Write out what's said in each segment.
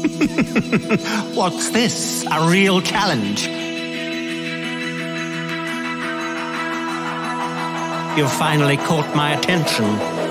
What's this? A real challenge? You've finally caught my attention.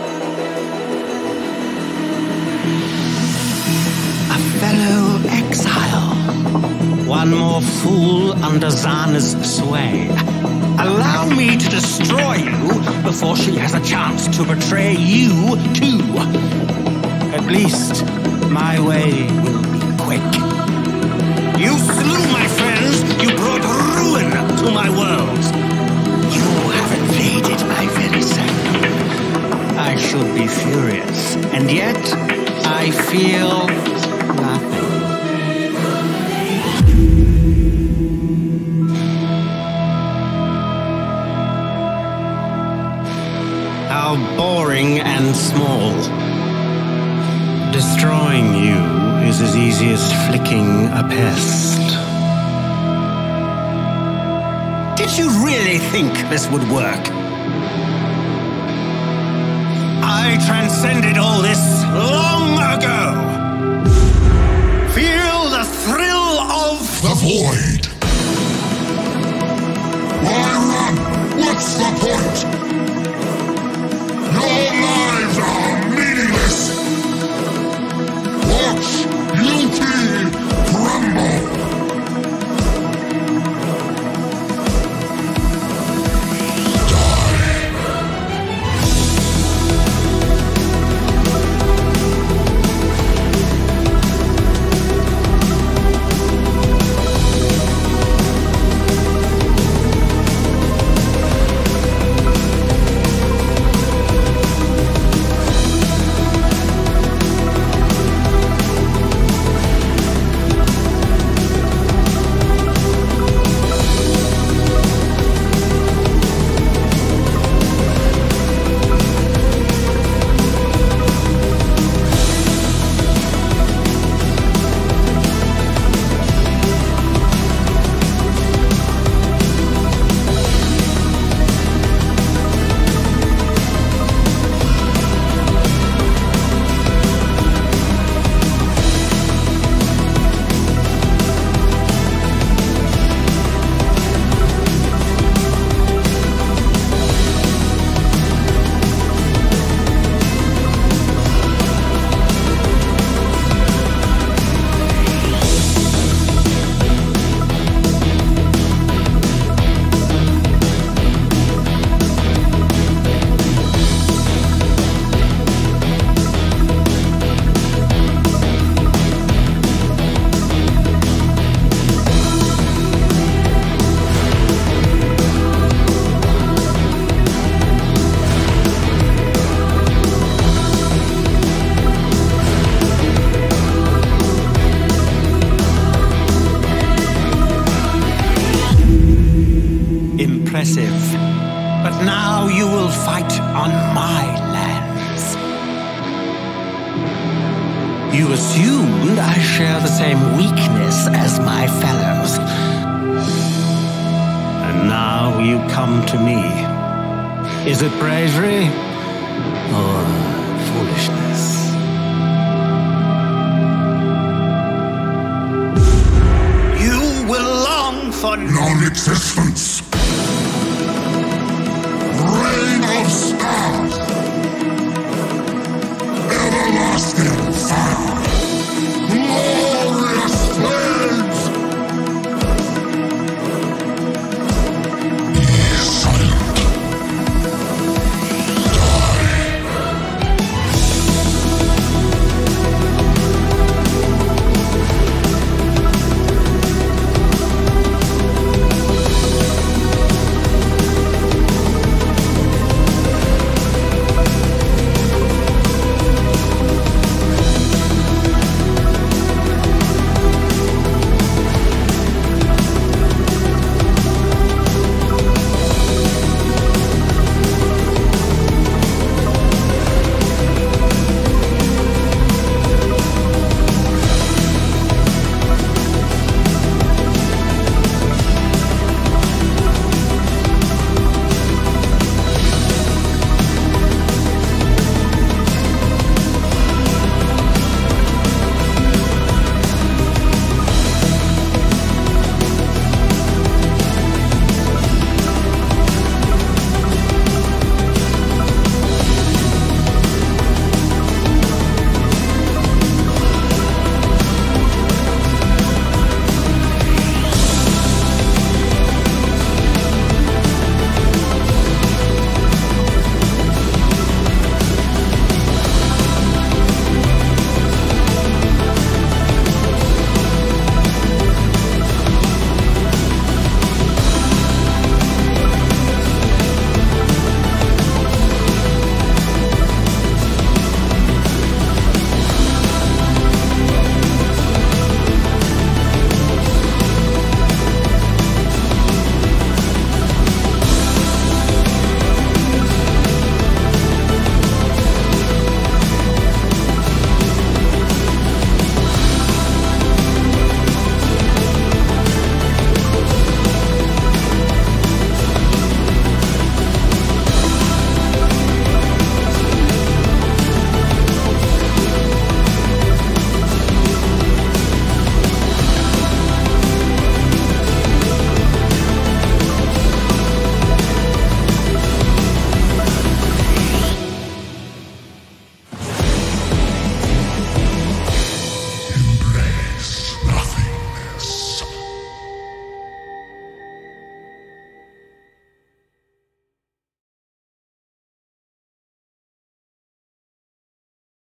A fellow exile. One more fool under Zana's sway. Allow me to destroy you before she has a chance to betray you, too. At least, my way will be quick. You slew my friends. You brought ruin to my world. You have invaded my very sanctum. I should be furious, and yet I feel nothing. How boring and small. Destroying you is as easy as flicking a pest. Did you really think this would work? I transcended all this long ago. Feel the thrill of the void. Why run? What's the point? Your lives are meaningless. Watch UT crumble. impressive. But now you will fight on my lands. You assumed I share the same weakness as my fellows. And now you come to me. Is it bravery or foolishness? You will long for non-existence. Reign of stars. Everlasting fire.